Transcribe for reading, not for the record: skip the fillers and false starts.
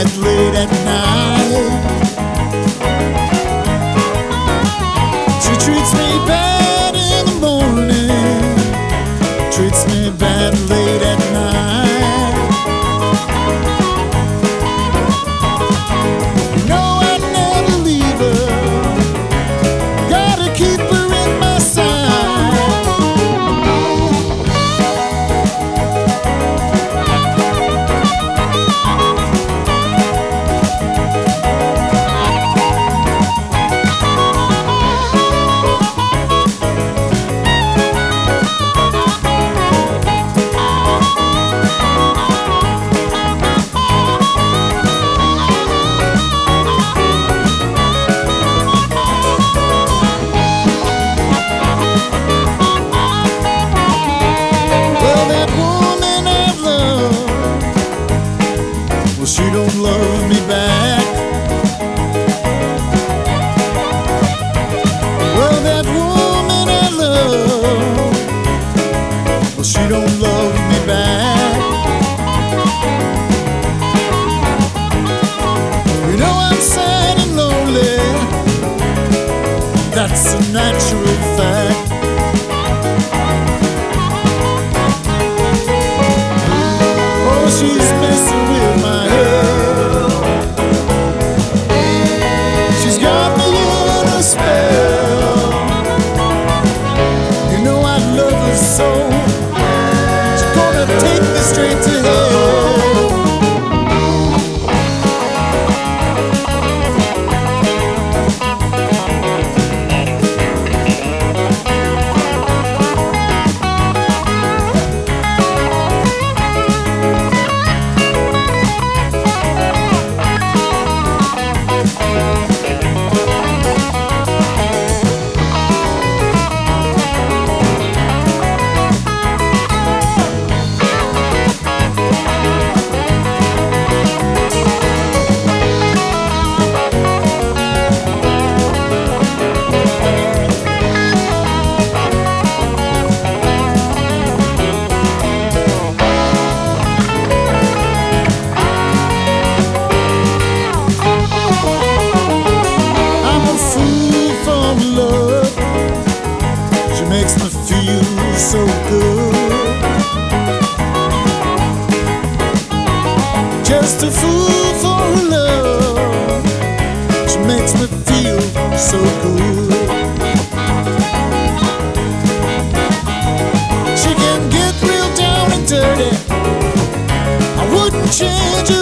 bed late at night. She treats me bad in the morning, treats me bad late at night. You know I'd never leave her, gotta keep her in my sight. Well, she don't love me back. Well, that woman I love, well, she don't love me back. You know I'm sad and lonely, that's a natural fact. Oh, she's messing with my head, she's got me in a spell. You know I love her so, she's gonna take me straight to hell. Makes me feel so good, just a fool for her love. She makes me feel so good. She can get real down and dirty, I wouldn't change her